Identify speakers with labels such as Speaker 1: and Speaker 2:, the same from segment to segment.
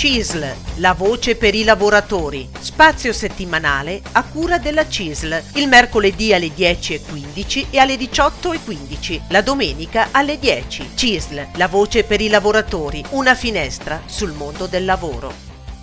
Speaker 1: CISL, la voce per i lavoratori. Spazio settimanale a cura della CISL, il mercoledì alle 10:15 e alle 18:15, la domenica alle 10. CISL, la voce per i lavoratori, una finestra sul mondo del lavoro.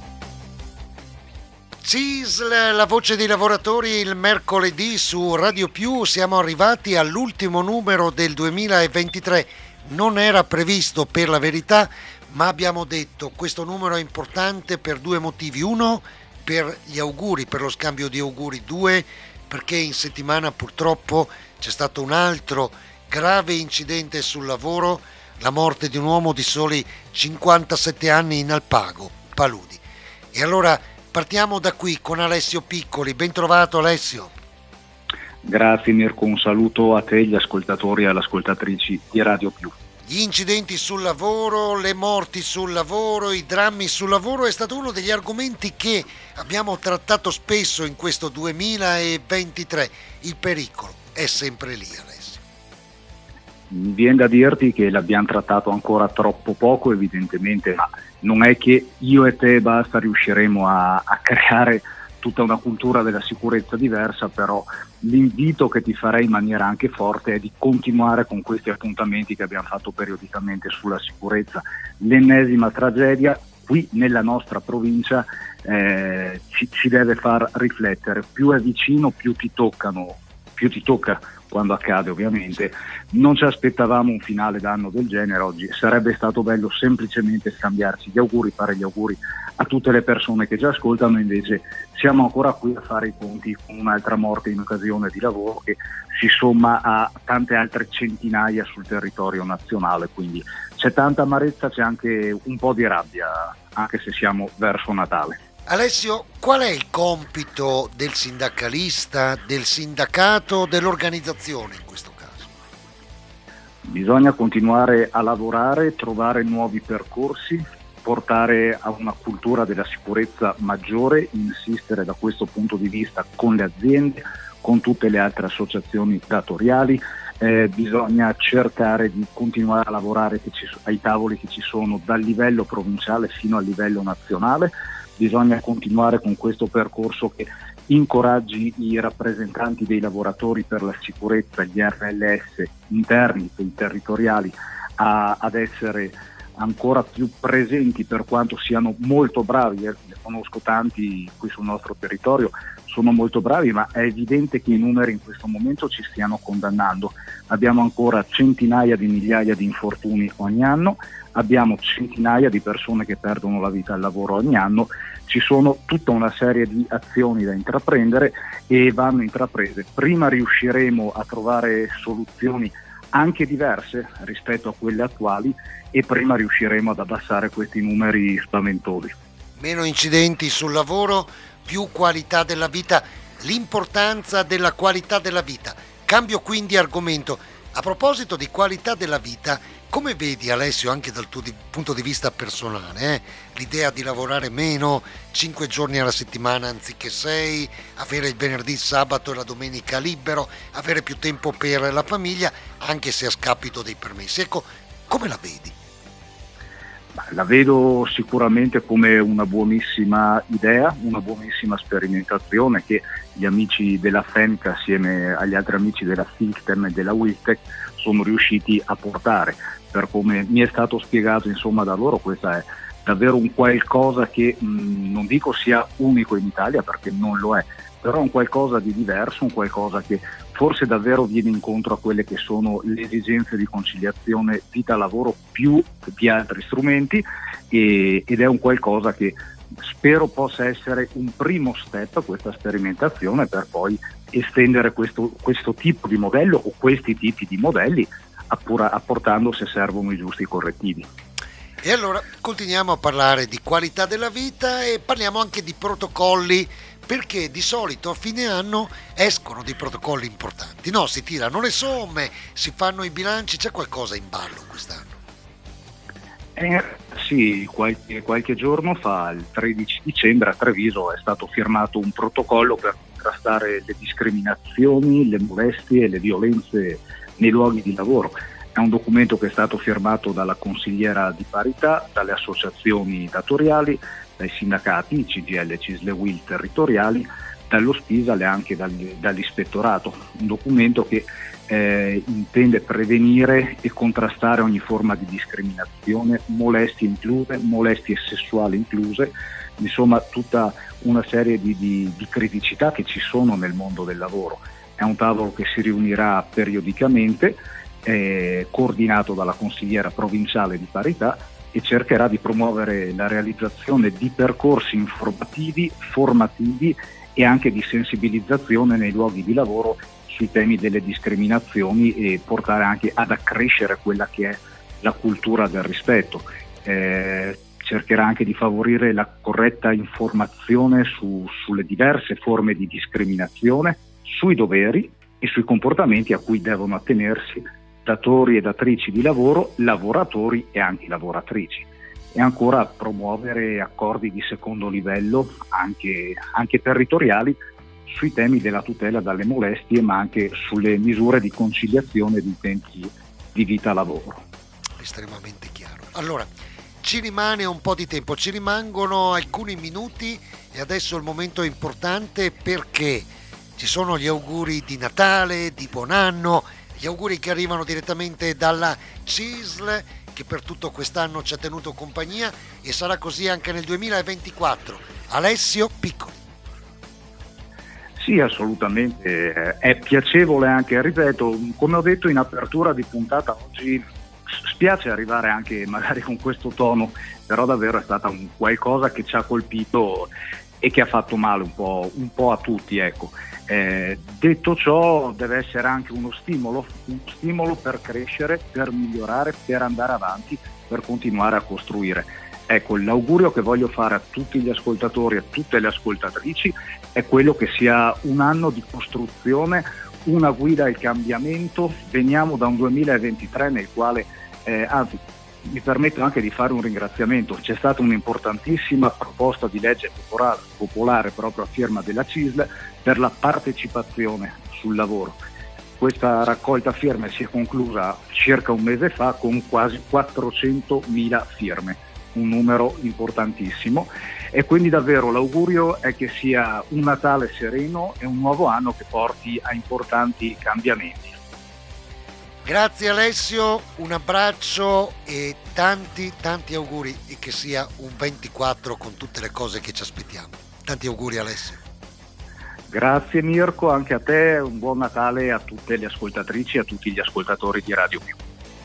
Speaker 2: CISL, la voce dei lavoratori, il mercoledì su Radio Più. Siamo arrivati all'ultimo numero del 2023. Non era previsto, per la verità, ma abbiamo detto questo numero è importante per due motivi. Uno, per gli auguri, per lo scambio di auguri. Due, perché in settimana purtroppo c'è stato un altro grave incidente sul lavoro, la morte di un uomo di soli 57 anni in Alpago, Paludi. E allora partiamo da qui con Alessio Piccoli. Ben trovato, Alessio.
Speaker 3: Grazie Mirko, un saluto a te, gli ascoltatori e alle ascoltatrici di Radio Più.
Speaker 2: Gli incidenti sul lavoro, le morti sul lavoro, i drammi sul lavoro è stato uno degli argomenti che abbiamo trattato spesso in questo 2023. Il pericolo è sempre lì, Alessio.
Speaker 3: Mi viene da dirti che l'abbiamo trattato ancora troppo poco, evidentemente, ma non è che io e te basta riusciremo a creare tutta una cultura della sicurezza diversa, però l'invito che ti farei in maniera anche forte è di continuare con questi appuntamenti che abbiamo fatto periodicamente sulla sicurezza. L'ennesima tragedia qui nella nostra provincia ci deve far riflettere. Più è vicino, più ti tocca quando accade, ovviamente. Non ci aspettavamo un finale d'anno del genere oggi, sarebbe stato bello semplicemente scambiarci gli auguri, fare gli auguri a tutte le persone che ci ascoltano, invece siamo ancora qui a fare i conti con un'altra morte in occasione di lavoro che si somma a tante altre centinaia sul territorio nazionale, quindi c'è tanta amarezza, c'è anche un po' di rabbia, anche se siamo verso Natale.
Speaker 2: Alessio, qual è il compito del sindacalista, del sindacato, dell'organizzazione in questo caso?
Speaker 3: Bisogna continuare a lavorare, trovare nuovi percorsi, portare a una cultura della sicurezza maggiore, insistere da questo punto di vista con le aziende, con tutte le altre associazioni datoriali. Bisogna cercare di continuare a lavorare ai tavoli che ci sono dal livello provinciale fino al livello nazionale. Bisogna continuare con questo percorso che incoraggi i rappresentanti dei lavoratori per la sicurezza, gli RLS interni e territoriali, ad essere ancora più presenti, per quanto siano molto bravi. Ne conosco tanti qui sul nostro territorio, sono molto bravi, ma è evidente che i numeri in questo momento ci stiano condannando. Abbiamo ancora centinaia di migliaia di infortuni ogni anno, abbiamo centinaia di persone che perdono la vita al lavoro ogni anno. Ci sono tutta una serie di azioni da intraprendere e vanno intraprese. Prima riusciremo a trovare soluzioni anche diverse rispetto a quelle attuali e prima riusciremo ad abbassare questi numeri spaventosi.
Speaker 2: Meno incidenti sul lavoro, più qualità della vita, l'importanza della qualità della vita. Cambio quindi argomento. A proposito di qualità della vita, come vedi, Alessio, anche dal tuo punto di vista personale, l'idea di lavorare meno, 5 giorni alla settimana anziché 6, avere il venerdì, il sabato e la domenica libero, avere più tempo per la famiglia, anche se a scapito dei permessi. Ecco, come la vedi?
Speaker 3: La vedo sicuramente come una buonissima idea, una buonissima sperimentazione che gli amici della FEMC assieme agli altri amici della FICTEM e della WISTEC sono riusciti a portare. Per come mi è stato spiegato da loro, questa è davvero un qualcosa che non dico sia unico in Italia, perché non lo è, però un qualcosa di diverso, un qualcosa che forse davvero viene incontro a quelle che sono le esigenze di conciliazione vita-lavoro più di altri strumenti, ed è un qualcosa che spero possa essere un primo step, questa sperimentazione, per poi estendere questo tipo di modello o questi tipi di modelli, apportando, se servono, i giusti correttivi.
Speaker 2: E allora continuiamo a parlare di qualità della vita e parliamo anche di protocolli, perché di solito a fine anno escono dei protocolli importanti, no? Si tirano le somme, si fanno i bilanci, c'è qualcosa in ballo quest'anno?
Speaker 3: Sì, qualche giorno fa, il 13 dicembre, a Treviso è stato firmato un protocollo per contrastare le discriminazioni, le molestie e le violenze nei luoghi di lavoro. È un documento che è stato firmato dalla consigliera di parità, dalle associazioni datoriali, dai sindacati, CGIL, CISL e UIL territoriali, dallo SPISAL e anche dall'ispettorato. Un documento che intende prevenire e contrastare ogni forma di discriminazione, molestie incluse, molestie sessuali incluse, insomma tutta una serie di criticità che ci sono nel mondo del lavoro. È un tavolo che si riunirà periodicamente, coordinato dalla consigliera provinciale di parità, e cercherà di promuovere la realizzazione di percorsi informativi, formativi e anche di sensibilizzazione nei luoghi di lavoro sui temi delle discriminazioni e portare anche ad accrescere quella che è la cultura del rispetto. Cercherà anche di favorire la corretta informazione sulle diverse forme di discriminazione, sui doveri e sui comportamenti a cui devono attenersi datori e datrici di lavoro, lavoratori e anche lavoratrici. E ancora promuovere accordi di secondo livello, anche territoriali, sui temi della tutela dalle molestie, ma anche sulle misure di conciliazione di tempi di vita-lavoro.
Speaker 2: Estremamente chiaro. Allora, ci rimane un po' di tempo, ci rimangono alcuni minuti e adesso il momento è importante perché ci sono gli auguri di Natale, di buon anno, gli auguri che arrivano direttamente dalla CISL che per tutto quest'anno ci ha tenuto compagnia e sarà così anche nel 2024. Alessio Piccoli.
Speaker 3: Sì, assolutamente, è piacevole anche, ripeto, come ho detto in apertura di puntata oggi, spiace arrivare anche magari con questo tono, però davvero è stata un qualcosa che ci ha colpito e che ha fatto male un po' a tutti, ecco. Detto ciò, deve essere anche uno stimolo per crescere, per migliorare, per andare avanti, per continuare a costruire. Ecco, l'augurio che voglio fare a tutti gli ascoltatori e a tutte le ascoltatrici è quello che sia un anno di costruzione, una guida al cambiamento. Veniamo da un 2023 nel quale, anzi, mi permetto anche di fare un ringraziamento. C'è stata un'importantissima proposta di legge popolare proprio a firma della CISL per la partecipazione sul lavoro. Questa raccolta firme si è conclusa circa un mese fa con quasi 400.000 firme, un numero importantissimo, e quindi davvero l'augurio è che sia un Natale sereno e un nuovo anno che porti a importanti cambiamenti.
Speaker 2: Grazie Alessio, un abbraccio e tanti auguri e che sia un 24 con tutte le cose che ci aspettiamo. Tanti auguri Alessio.
Speaker 3: Grazie Mirko, anche a te, un buon Natale a tutte le ascoltatrici e a tutti gli ascoltatori di Radio Più.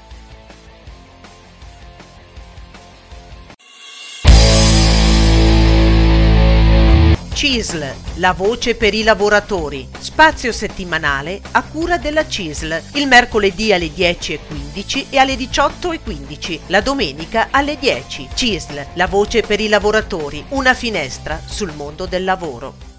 Speaker 1: CISL, la voce per i lavoratori. Spazio settimanale a cura della CISL, il mercoledì alle 10:15 e alle 18:15, la domenica alle 10. CISL, la voce per i lavoratori, una finestra sul mondo del lavoro.